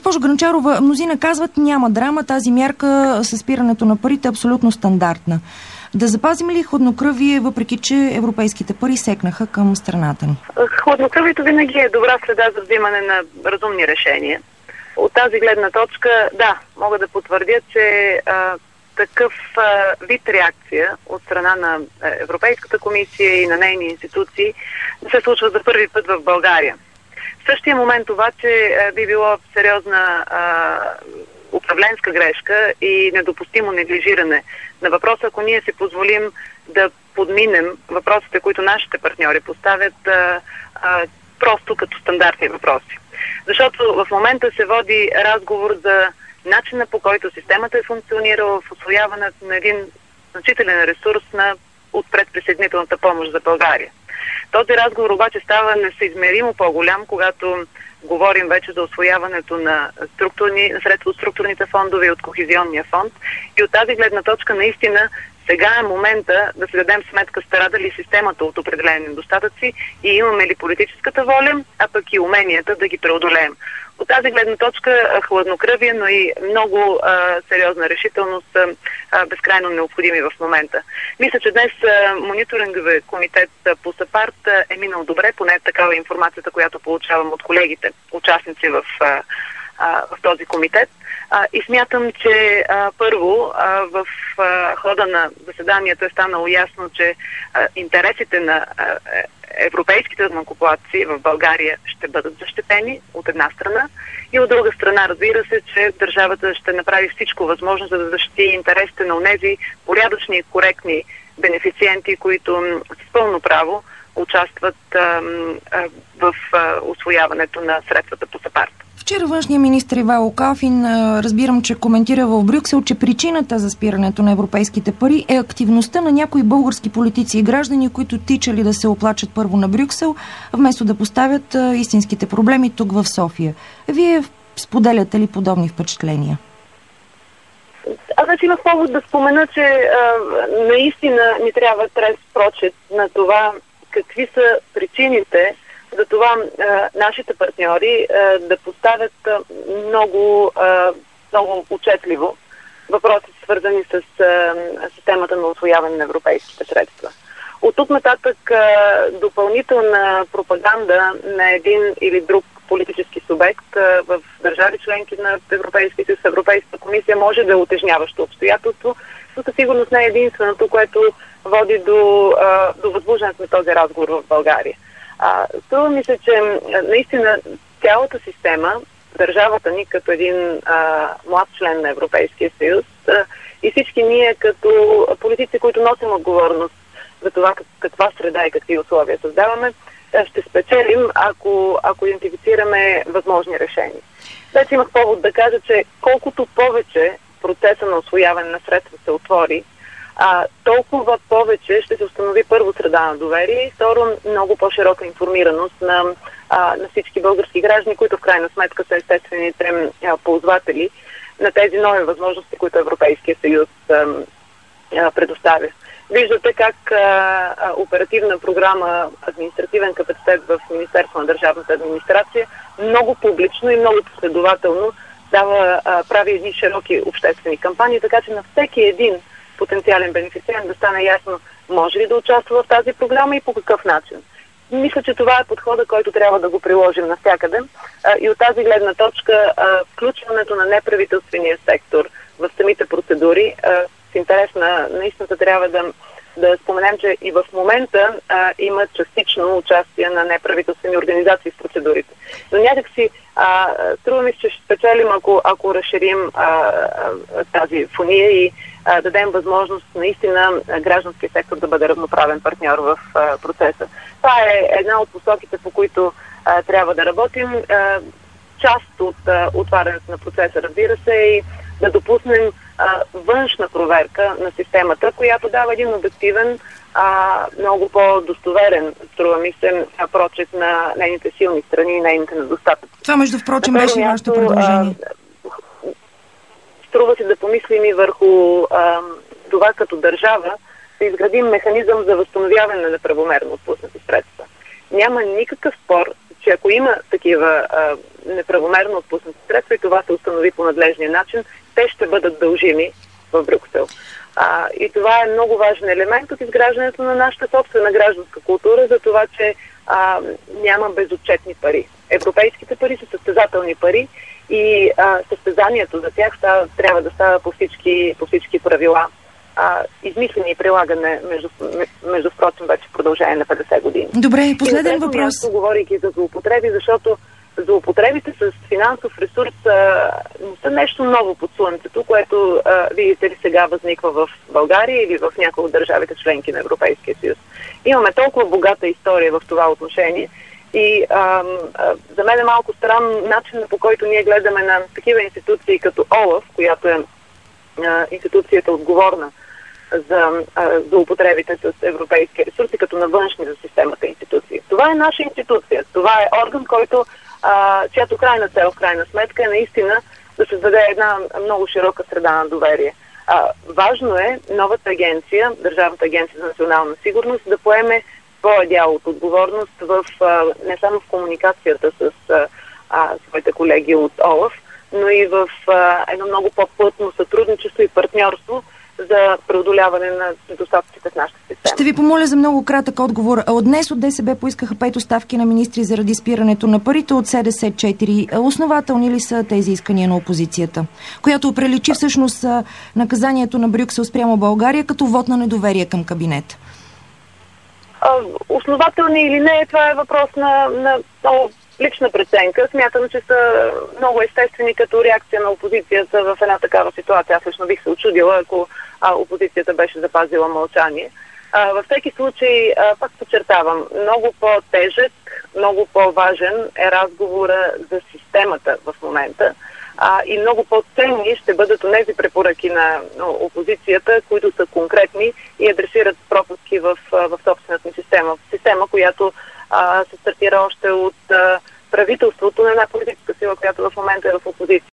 Госпожо Грънчарова, мнозина казват, няма драма, тази мярка със спирането на парите е абсолютно стандартна. Да запазим ли хладнокръвие, въпреки че европейските пари секнаха към страната ни? Хладнокръвието винаги е добра следа за взимане на разумни решения. От тази гледна точка, да, мога да потвърдя, че такъв вид реакция от страна на Европейската комисия и на нейни институции не се случва за първи път в България. В същия момент обаче би било сериозна управленска грешка и недопустимо неглижиране на въпроса, ако ние си позволим да подминем въпросите, които нашите партньори поставят просто като стандартни въпроси. Защото в момента се води разговор за начина, по който системата е функционирала в усвояването на един значителен ресурс от предприсъединителната помощ за България. Този разговор обаче става несъизмеримо по-голям, когато говорим вече за усвояването на средства от структурните фондове и от Кохезионния фонд. И от тази гледна точка наистина сега е момента да си дадем сметка страда ли системата от определени недостатъци и имаме ли политическата воля, а пък и уменията да ги преодолеем. От тази гледна точка хладнокръвие, но и много сериозна решителност са безкрайно необходими в момента. Мисля, че днес мониторинговия комитет по САПАРТ е минал добре, поне такава информацията, която получавам от колегите, участници в този комитет. И смятам, че първо в хода на заседанието е станало ясно, че интересите на европейските данъкоплатци в България ще бъдат защитени от една страна и от друга страна, разбира се, че държавата ще направи всичко възможно, за да защити интересите на онези порядочни и коректни бенефициенти, които с пълно право участват в усвояването на средствата по САПАРТ. Вчера външният министр Ивайло Калфин, разбирам, че коментира в Брюксел, че причината за спирането на европейските пари е активността на някои български политици и граждани, които тичали да се оплачат първо на Брюксел, вместо да поставят истинските проблеми тук в София. Вие споделяте ли подобни впечатления? Аз вече имах повод да спомена, че наистина ни трябва трез прочит на това какви са причините за това нашите партньори да поставят много отчетливо въпроси, свързани с системата на усвояване на европейските средства. От тук нататък допълнителна пропаганда на един или друг политически субект в държави членки на Европейския съюз, Европейската комисия може да е утежняващо обстоятелство, но със сигурност не е единственото, което води до възбуждането на този разговор в България. Струва ми се, че наистина цялата система, държавата ни като един млад член на Европейския съюз и всички ние като политици, които носим отговорност за това каква среда и какви условия създаваме, ще спечелим, ако идентифицираме възможни решения. Вече имах повод да кажа, че колкото повече процеса на усвояване на средства се отвори, толкова повече ще се установи първо среда на доверие и второ много по-широка информираност на всички български граждани, които в крайна сметка са естествените ползватели на тези нови възможности, които Европейския съюз предоставя. Виждате как оперативна програма административен капацитет в Министерство на държавната администрация много публично и много последователно прави едни широки обществени кампании, така че на всеки един потенциален бенефициент да стане ясно може ли да участва в тази програма и по какъв начин. Мисля, че това е подходът, който трябва да го приложим навсякъде. И от тази гледна точка включването на неправителствения сектор в самите процедури в интерес на истината трябва да споменем, че и в момента има частично участие на неправителствени организации в процедурите. Но някакси струва ми се, че ще спечелим, ако разширим тази фония и дадем възможност наистина гражданския сектор да бъде равноправен партньор в процеса. Това е една от посоките, по които трябва да работим. Част от отварянето на процеса, разбира се, и да допуснем външна проверка на системата, която дава един обективен, много по-достоверен, струва ми се, прочит на нейните силни страни и нейните недостатъци. Това, между впрочем, беше вашето предложение. Струва се да помислим и върху това като държава да изградим механизъм за възстановяване на неправомерно отпуснати средства. Няма никакъв спор, че ако има такива неправомерно отпуснати средства и това се установи по надлежния начин, те ще бъдат дължими в Брюксел. И това е много важен елемент от изграждането на нашата собствена гражданска култура за това, че няма безотчетни пари. Европейските пари са състезателни пари и състезанието за тях трябва да става по всички правила. Измислени и прилагане между впрочем вече в продължение на 50 години. Добре, последен въпрос. Място, говорейки за злоупотреби, защото злоупотребите с финансов ресурс не са нещо ново под слънцето, което, видите ли, сега възниква в България или в някои от държавите членки на Европейския съюз. Имаме толкова богата история в това отношение и за мен е малко странен начинът, по който ние гледаме на такива институции като ОЛАФ, която е институцията отговорна за злоупотребите с европейски ресурси, като на външни за системата институции. Това е наша институция. Това е орган, който чиято крайна цел, в крайна сметка, е наистина да създаде една много широка среда на доверие. Важно е новата агенция, Държавната агенция за национална сигурност, да поеме своя дял от отговорност не само в комуникацията с своите колеги от ОЛАФ, но и в едно много по-плътно сътрудничество и партньорство за преодоляване на недостатъците в нашата система. Ще ви помоля за много кратък отговор. От днес от ДСБ поискаха 5 оставки на министри заради спирането на парите, от СДС 4. Основателни ли са тези искания на опозицията, която оприличи всъщност наказанието на Брюксел спрямо България като вод на недоверие към кабинета? Основателни или не, това е въпрос на лична преценка. Смятам, че са много естествени като реакция на опозицията в една такава ситуация. Аз лично бих се очудила, ако опозицията беше запазила мълчание. Във всеки случай, пак подчертавам, много по-тежък, много по-важен е разговора за системата в момента. И много по-ценни ще бъдат онези препоръки на опозицията, които са конкретни и адресират пропуски в собствената ни система. Система, която се стартира още от правителството на една политическа сила, която в момента е в опозиция.